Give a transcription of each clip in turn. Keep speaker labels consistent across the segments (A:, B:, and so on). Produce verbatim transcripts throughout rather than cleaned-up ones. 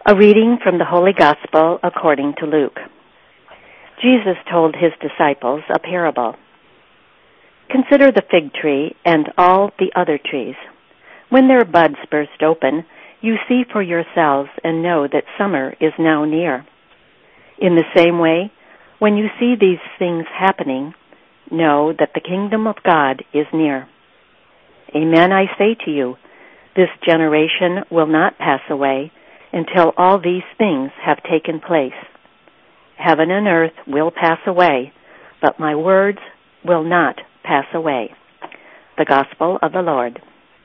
A: A reading from the Holy Gospel according to Luke. Jesus told his disciples a parable. Consider the fig tree and all the other trees. When their buds burst open, you see for yourselves and know that summer is now near. In the same way, when you see these things happening, know that the kingdom of God is near. Amen, I say to you, this generation will not pass away until all these things have taken place. Heaven and earth will pass away, but my words will not pass away. The Gospel of the Lord.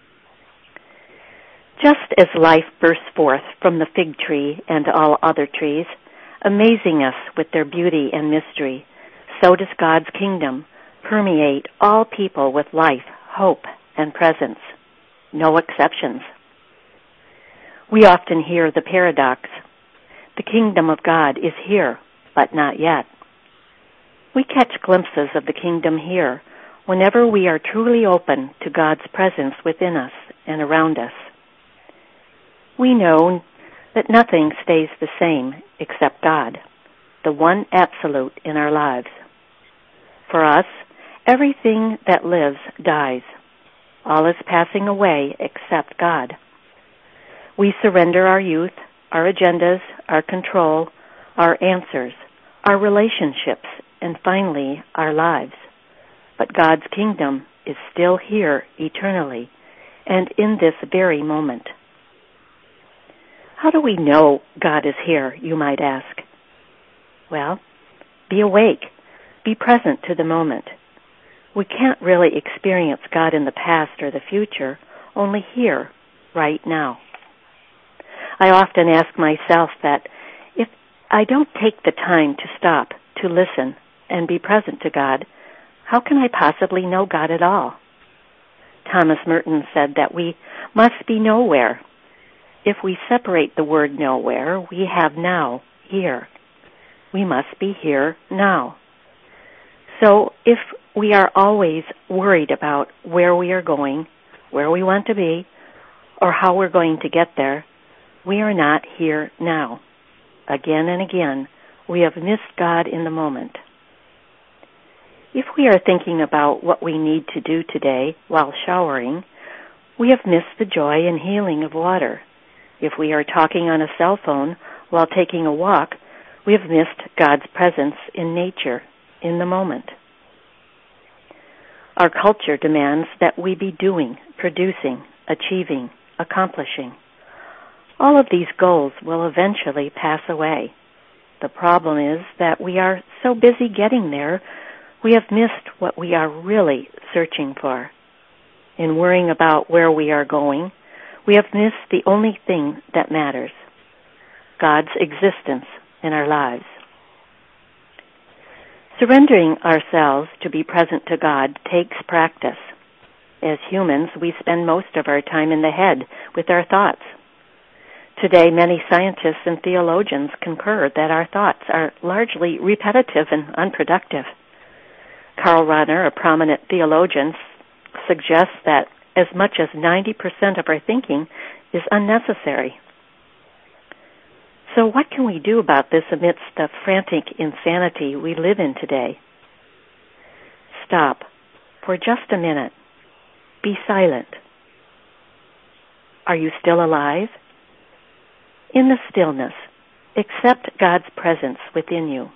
A: Just as life bursts forth from the fig tree and all other trees, amazing us with their beauty and mystery, so does God's kingdom permeate all people with life, hope, and presence. No exceptions. We often hear the paradox, the kingdom of God is here, but not yet. We catch glimpses of the kingdom here whenever we are truly open to God's presence within us and around us. We know that nothing stays the same except God, the one absolute in our lives. For us, everything that lives dies. All is passing away except God. We surrender our youth, our agendas, our control, our answers, our relationships, and finally, our lives. But God's kingdom is still here eternally and in this very moment. How do we know God is here, you might ask? Well, be awake. Be present to the moment. We can't really experience God in the past or the future, only here, right now. I often ask myself that if I don't take the time to stop, to listen, and be present to God, how can I possibly know God at all? Thomas Merton said that we must be nowhere. If we separate the word nowhere, we have now, here. We must be here now. So if we are always worried about where we are going, where we want to be, or how we're going to get there, we are not here now. Again and again, we have missed God in the moment. If we are thinking about what we need to do today while showering, we have missed the joy and healing of water. If we are talking on a cell phone while taking a walk, we have missed God's presence in nature, in the moment. Our culture demands that we be doing, producing, achieving, accomplishing. All of these goals will eventually pass away. The problem is that we are so busy getting there, we have missed what we are really searching for. In worrying about where we are going, we have missed the only thing that matters, God's existence in our lives. Surrendering ourselves to be present to God takes practice. As humans, we spend most of our time in the head with our thoughts. Today, many scientists and theologians concur that our thoughts are largely repetitive and unproductive. Karl Rahner, a prominent theologian, suggests that as much as ninety percent of our thinking is unnecessary. So what can we do about this amidst the frantic insanity we live in today? Stop for just a minute. Be silent. Are you still alive? In the stillness, accept God's presence within you.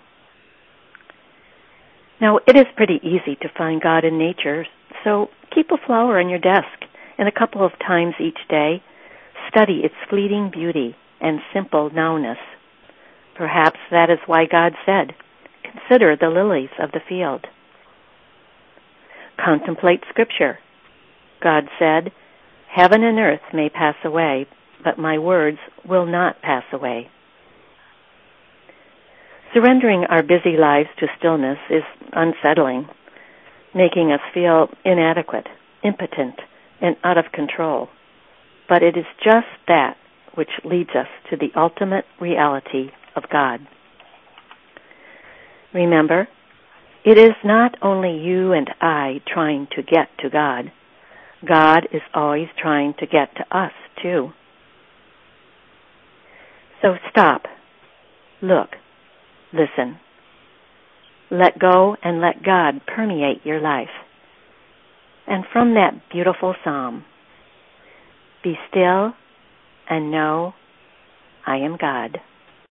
A: Now, it is pretty easy to find God in nature, so keep a flower on your desk, and a couple of times each day, study its fleeting beauty and simple nowness. Perhaps that is why God said, "Consider the lilies of the field." Contemplate Scripture. God said, "Heaven and earth may pass away, but my words will not pass away." Surrendering our busy lives to stillness is unsettling, making us feel inadequate, impotent, and out of control. But it is just that which leads us to the ultimate reality of God. Remember, it is not only you and I trying to get to God. God is always trying to get to us, too. So stop, look, listen. Let go and let God permeate your life. And from that beautiful psalm, be still and know I am God.